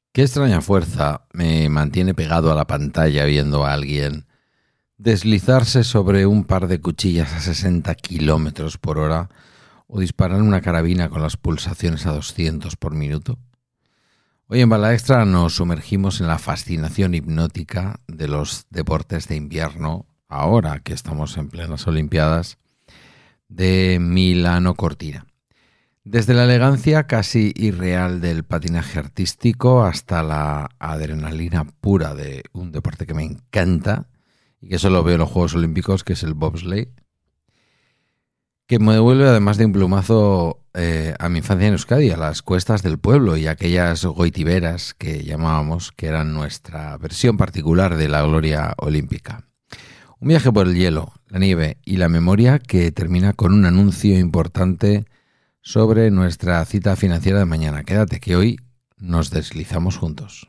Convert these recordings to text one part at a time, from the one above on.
Qué extraña fuerza me mantiene pegado a la pantalla viendo a alguien deslizarse sobre un par de cuchillas a 60 kilómetros por hora o disparar una carabina con las pulsaciones a 200 por minuto. Hoy en Bala Extra nos sumergimos en la fascinación hipnótica de los deportes de invierno, ahora que estamos en plenas Olimpiadas, de Milano Cortina. Desde la elegancia casi irreal del patinaje artístico hasta la adrenalina pura de un deporte que me encanta y que solo veo en los Juegos Olímpicos, que es el bobsleigh, que me devuelve además de un plumazo a mi infancia en Euskadi, a las cuestas del pueblo y aquellas goitiberas que llamábamos, que eran nuestra versión particular de la gloria olímpica. Un viaje por el hielo, la nieve y la memoria que termina con un anuncio importante sobre nuestra cita financiera de mañana. Quédate que hoy nos deslizamos juntos.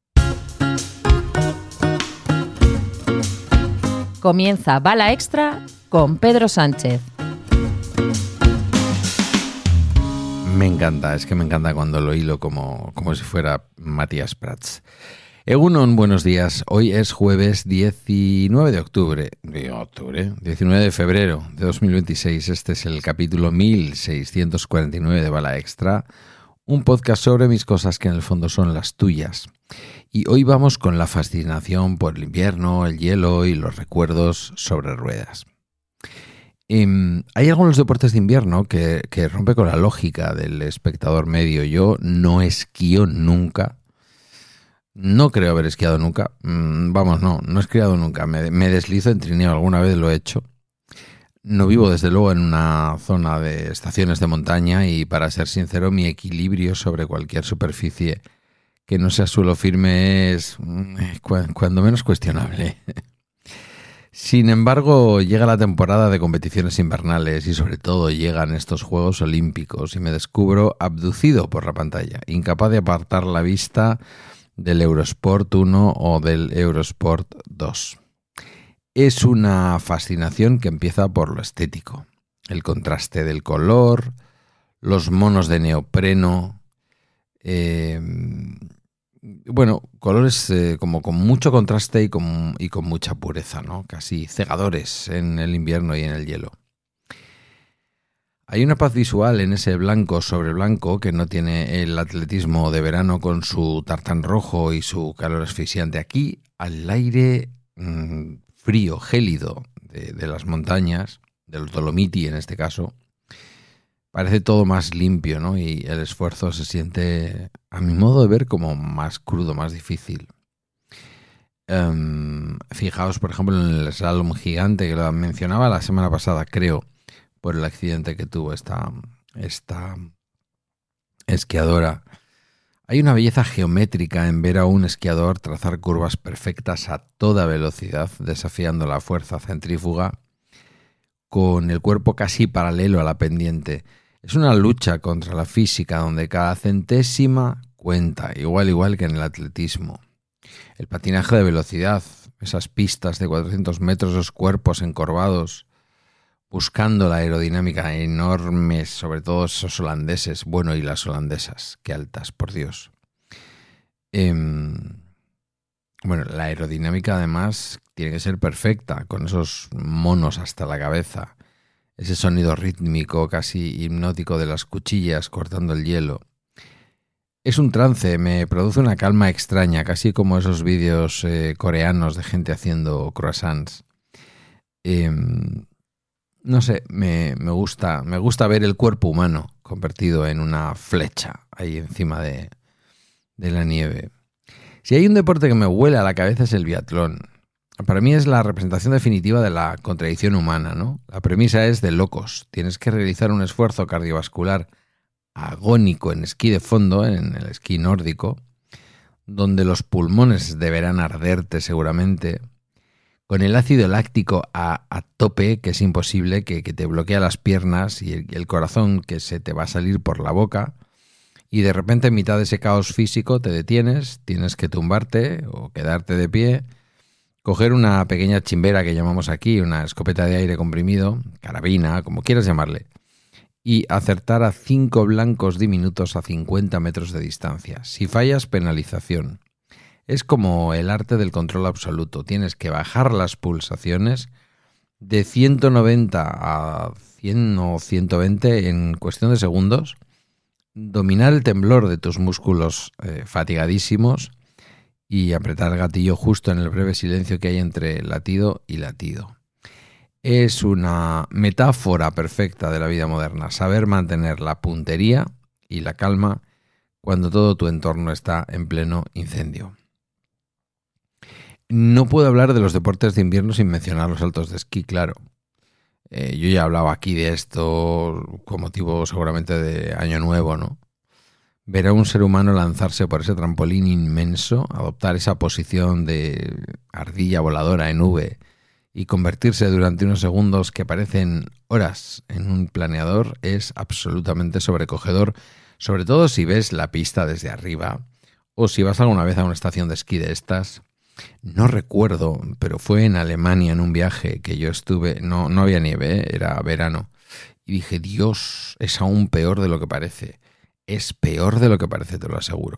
Comienza Bala Extra con Pedro Sánchez. Me encanta, es que me encanta cuando lo hilo como si fuera Matías Prats. Egunon, buenos días. Hoy es jueves 19 de febrero de 2026. Este es el capítulo 1649 de Bala Extra, un podcast sobre mis cosas que en el fondo son las tuyas. Y hoy vamos con la fascinación por el invierno, el hielo y los recuerdos sobre ruedas. Hay algunos deportes de invierno que rompe con la lógica del espectador medio. Yo no esquío nunca. No creo haber esquiado nunca. No he esquiado nunca. Me deslizo en trineo, alguna vez lo he hecho. No vivo desde luego en una zona de estaciones de montaña y, para ser sincero, mi equilibrio sobre cualquier superficie que no sea suelo firme es cuando menos cuestionable. Sin embargo, llega la temporada de competiciones invernales y sobre todo llegan estos Juegos Olímpicos y me descubro abducido por la pantalla, incapaz de apartar la vista del Eurosport 1 o del Eurosport 2. Es una fascinación que empieza por lo estético, el contraste del color, los monos de neopreno, colores como con mucho contraste y con mucha pureza, ¿no? Casi cegadores en el invierno y en el hielo. Hay una paz visual en ese blanco sobre blanco que no tiene el atletismo de verano con su tartán rojo y su calor asfixiante. Aquí, al aire frío, gélido de las montañas, de los Dolomiti en este caso, parece todo más limpio, ¿no? Y el esfuerzo se siente, a mi modo de ver, como más crudo, más difícil. Fijaos, por ejemplo, en el slalom gigante que lo mencionaba la semana pasada, creo, por el accidente que tuvo esta esquiadora. Hay una belleza geométrica en ver a un esquiador trazar curvas perfectas a toda velocidad, desafiando la fuerza centrífuga, con el cuerpo casi paralelo a la pendiente. Es una lucha contra la física donde cada centésima cuenta, igual que en el atletismo. El patinaje de velocidad, esas pistas de 400 metros, los cuerpos encorvados, buscando la aerodinámica enormes, sobre todo esos holandeses, y las holandesas, qué altas, por Dios. La aerodinámica además tiene que ser perfecta, con esos monos hasta la cabeza, ese sonido rítmico casi hipnótico de las cuchillas cortando el hielo. Es un trance, me produce una calma extraña, casi como esos vídeos coreanos de gente haciendo croissants. No sé, me gusta ver el cuerpo humano convertido en una flecha ahí encima de la nieve. Si hay un deporte que me huele a la cabeza es el biatlón. Para mí es la representación definitiva de la contradicción humana, ¿no? La premisa es de locos. Tienes que realizar un esfuerzo cardiovascular agónico en esquí de fondo, en el esquí nórdico, donde los pulmones deberán arderte seguramente, con el ácido láctico a tope, que es imposible, que te bloquea las piernas y el corazón que se te va a salir por la boca, y de repente en mitad de ese caos físico te detienes, tienes que tumbarte o quedarte de pie, coger una pequeña chimbera que llamamos aquí, una escopeta de aire comprimido, carabina, como quieras llamarle, y acertar a 5 blancos diminutos a 50 metros de distancia. Si fallas, penalización. Es como el arte del control absoluto. Tienes que bajar las pulsaciones de 190 a 100 o 120 en cuestión de segundos, dominar el temblor de tus músculos fatigadísimos y apretar el gatillo justo en el breve silencio que hay entre latido y latido. Es una metáfora perfecta de la vida moderna, saber mantener la puntería y la calma cuando todo tu entorno está en pleno incendio. No puedo hablar de los deportes de invierno sin mencionar los saltos de esquí, claro. Yo ya hablaba aquí de esto con motivo seguramente de Año Nuevo, ¿no? Ver a un ser humano lanzarse por ese trampolín inmenso, adoptar esa posición de ardilla voladora en V y convertirse durante unos segundos que parecen horas en un planeador es absolutamente sobrecogedor, sobre todo si ves la pista desde arriba o si vas alguna vez a una estación de esquí de estas. No recuerdo, pero fue en Alemania en un viaje que yo estuve, no había nieve, era verano, y dije, Dios, es aún peor de lo que parece. Es peor de lo que parece, te lo aseguro.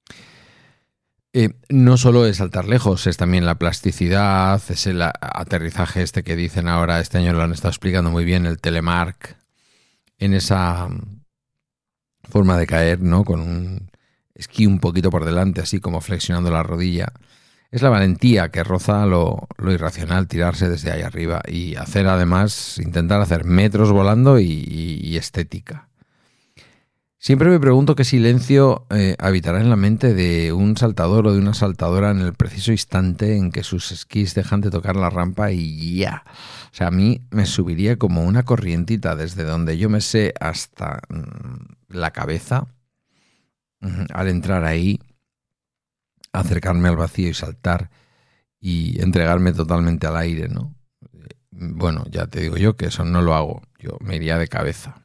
No solo es saltar lejos, es también la plasticidad, es el aterrizaje este que dicen ahora, este año lo han estado explicando muy bien, el telemark, en esa forma de caer, ¿no? Con un esquí un poquito por delante, así como flexionando la rodilla. Es la valentía que roza lo irracional, tirarse desde ahí arriba y hacer además, intentar hacer metros volando y estética. Siempre me pregunto qué silencio habitará en la mente de un saltador o de una saltadora en el preciso instante en que sus esquís dejan de tocar la rampa y ya. O sea, a mí me subiría como una corrientita desde donde yo me sé hasta la cabeza al entrar ahí, acercarme al vacío y saltar y entregarme totalmente al aire, ¿no? Bueno, ya te digo yo que eso no lo hago. Yo me iría de cabeza.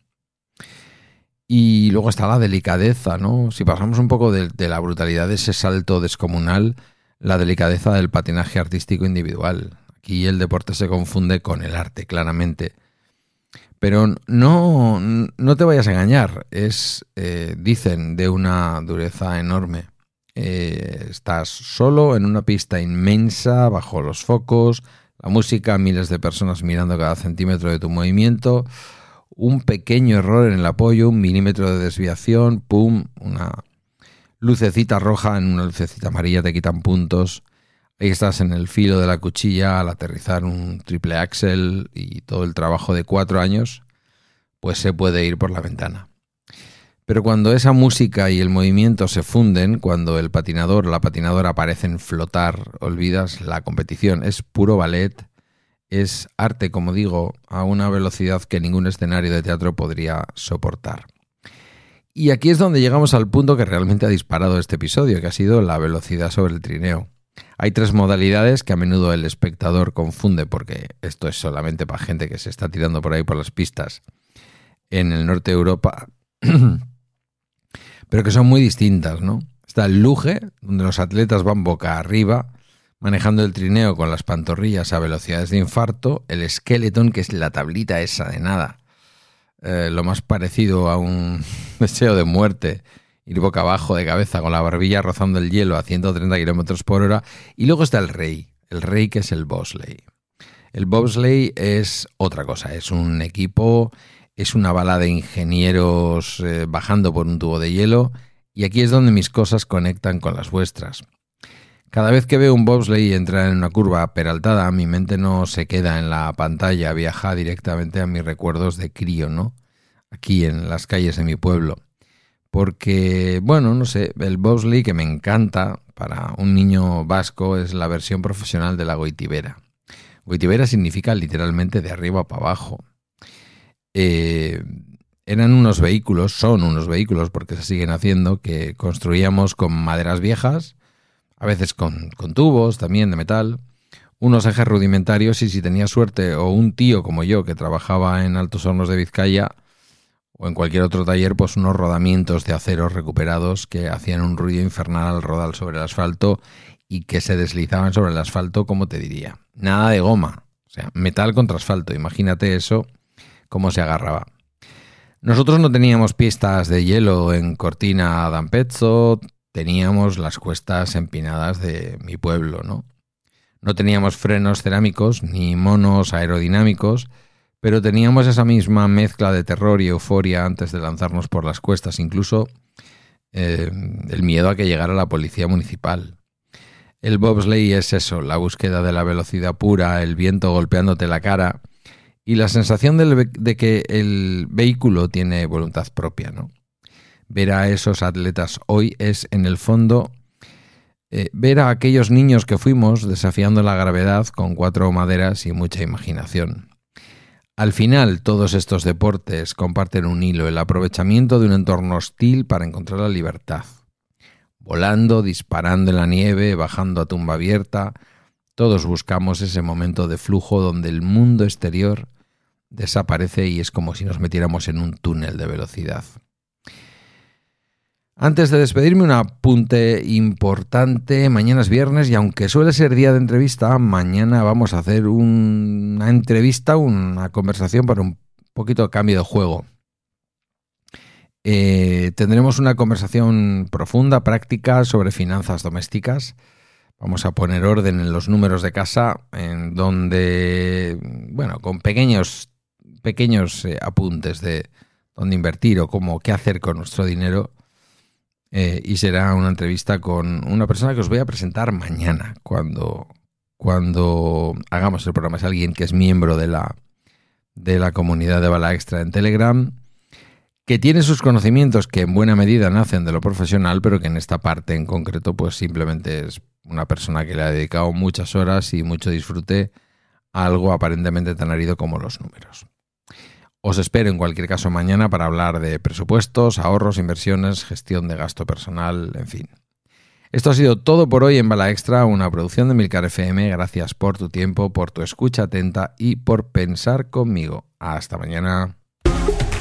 Y luego está la delicadeza, ¿no? Si pasamos un poco de la brutalidad de ese salto descomunal, la delicadeza del patinaje artístico individual. Aquí el deporte se confunde con el arte, claramente. Pero no te vayas a engañar. Dicen, de una dureza enorme. Estás solo en una pista inmensa, bajo los focos, la música, miles de personas mirando cada centímetro de tu movimiento. Un pequeño error en el apoyo, 1 milímetro de desviación, ¡pum! Una lucecita roja en una lucecita amarilla te quitan puntos. Ahí estás en el filo de la cuchilla al aterrizar un triple axel y todo el trabajo de 4 años, pues se puede ir por la ventana. Pero cuando esa música y el movimiento se funden, cuando el patinador o la patinadora parecen flotar, olvidas la competición. Es puro ballet. Es arte, como digo, a una velocidad que ningún escenario de teatro podría soportar. Y aquí es donde llegamos al punto que realmente ha disparado este episodio, que ha sido la velocidad sobre el trineo. Hay 3 modalidades que a menudo el espectador confunde, porque esto es solamente para gente que se está tirando por ahí por las pistas en el norte de Europa, pero que son muy distintas, ¿no? Está el luge, donde los atletas van boca arriba, manejando el trineo con las pantorrillas a velocidades de infarto. El skeleton, que es la tablita esa de nada, lo más parecido a un deseo de muerte, ir boca abajo de cabeza con la barbilla rozando el hielo a 130 km por hora. Y luego está el rey que es el bobsleigh. El bobsleigh es otra cosa, es un equipo, es una bala de ingenieros bajando por un tubo de hielo, y aquí es donde mis cosas conectan con las vuestras. Cada vez que veo un bobsleigh entrar en una curva peraltada, mi mente no se queda en la pantalla, viaja directamente a mis recuerdos de crío, ¿no? Aquí en las calles de mi pueblo. Porque, bueno, no sé, el bobsleigh, que me encanta, para un niño vasco es la versión profesional de la goitibera. Goitibera significa literalmente de arriba para abajo. Eran unos vehículos, son unos vehículos porque se siguen haciendo, que construíamos con maderas viejas, a veces con tubos también de metal, unos ejes rudimentarios, y si tenías suerte o un tío como yo que trabajaba en Altos Hornos de Vizcaya o en cualquier otro taller, pues unos rodamientos de acero recuperados que hacían un ruido infernal al rodar sobre el asfalto y que se deslizaban sobre el asfalto, como te diría. Nada de goma, o sea, metal contra asfalto, imagínate eso, cómo se agarraba. Nosotros no teníamos pistas de hielo en Cortina d'Ampezzo, teníamos las cuestas empinadas de mi pueblo, ¿no? No teníamos frenos cerámicos ni monos aerodinámicos, pero teníamos esa misma mezcla de terror y euforia antes de lanzarnos por las cuestas, incluso el miedo a que llegara la policía municipal. El bobsleigh es eso, la búsqueda de la velocidad pura, el viento golpeándote la cara y la sensación de que el vehículo tiene voluntad propia, ¿no? Ver a esos atletas hoy es, en el fondo, ver a aquellos niños que fuimos desafiando la gravedad con 4 maderas y mucha imaginación. Al final, todos estos deportes comparten un hilo, el aprovechamiento de un entorno hostil para encontrar la libertad. Volando, disparando en la nieve, bajando a tumba abierta, todos buscamos ese momento de flujo donde el mundo exterior desaparece y es como si nos metiéramos en un túnel de velocidad. Antes de despedirme, un apunte importante. Mañana es viernes y aunque suele ser día de entrevista, mañana vamos a hacer una entrevista, una conversación para un poquito de cambio de juego. Tendremos una conversación profunda, práctica, sobre finanzas domésticas. Vamos a poner orden en los números de casa, en donde, bueno, con pequeños apuntes de dónde invertir o qué hacer con nuestro dinero. Y será una entrevista con una persona que os voy a presentar mañana cuando hagamos el programa. Es alguien que es miembro de la comunidad de Bala Extra en Telegram, que tiene sus conocimientos que en buena medida nacen de lo profesional, pero que en esta parte en concreto pues simplemente es una persona que le ha dedicado muchas horas y mucho disfrute a algo aparentemente tan árido como los números. Os espero en cualquier caso mañana para hablar de presupuestos, ahorros, inversiones, gestión de gasto personal, en fin. Esto ha sido todo por hoy en Bala Extra, una producción de Milcar FM. Gracias por tu tiempo, por tu escucha atenta y por pensar conmigo. Hasta mañana.